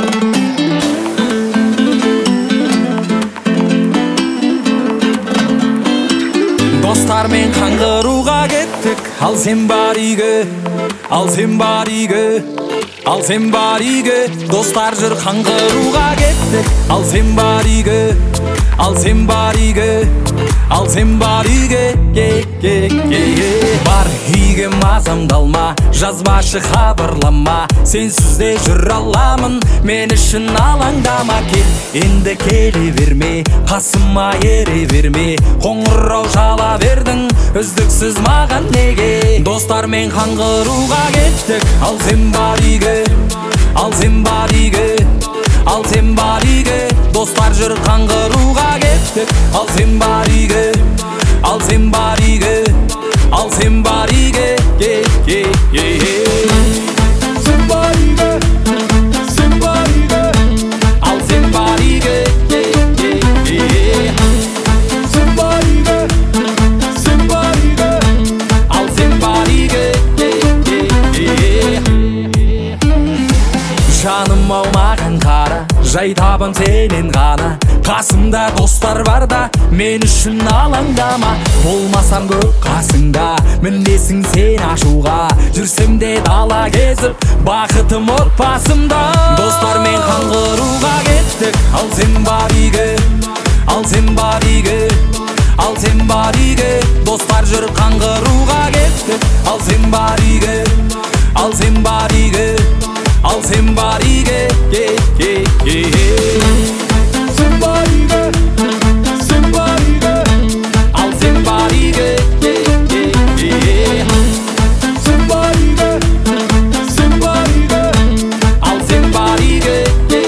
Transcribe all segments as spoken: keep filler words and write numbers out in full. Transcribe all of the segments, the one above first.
Достармен қаңғыруға кеттік, ал сен бар үйге, ал сен бар үйге, ал сен бар үйге. Достар жүр қаңғыруға кеттік, ал сен бар үйге, ал сен бар үйге, ал сен бар үйге. Бар үйге мазамдалма, жазбашы хабарлама, сенсіз де жүр аламын, мен үшін алаңдама. Кел, енді келе берме, қасыма ере берме, қоңырау жала бердің, үздіксіз маған неге? Достармен қаңғыруға кеттік, ал сен бар үйге, ал сен бар үйге, ал сен бар үйге. Достар жүр қаңғыруға кеттік, ал сен бар үйге, ал сен бар үйге, ал сен бар үйге. Сен бар үйге, сен бар үйге, ал сен бар үйге. Сен бар үйге, сен бар үйге, ал сен бар үйге. Жаным ау маған қара, жай табым сенен ғана, қасымда достар барда, мен үшін алаңдама. Болмасам көп қасыңда, мінесің сен ашуға, жүрсем де дала кезіп, бақытым отбасымда. Достармен қаңғыруға кеттік, ал сен бар үйге, ал сен бар үйге, ал сен бар үйге. Достар жүр қаңғыруға кеттік, ал сен бар үйге, ал сен бар үйге, ал сен бар үйге. Сен бар үйге, сен бар үйге, ал сен бар үйге. Сен бар үйге, сен бар үйге, ал сен бар үйге.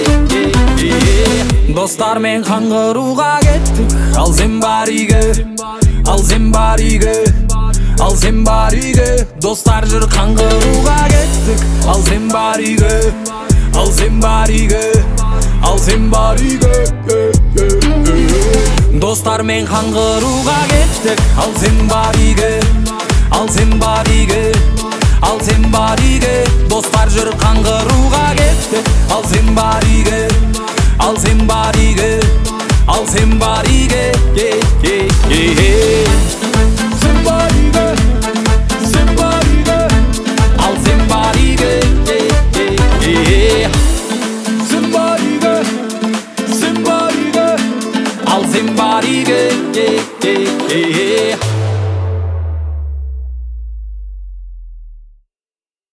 Достармен қаңғыруға кеттік, ал сен бар үйге, ал сен бар үйге, ал сен бар үйге. Достар жүр қаңғыруға кеттік, ал сен бар үйге, ал сен бар үйге, ал сен бар үйге. Достармен қаңғыруға кеттік, ал сен бар үйге, ал сен бар үйге, ал сен бар үйге.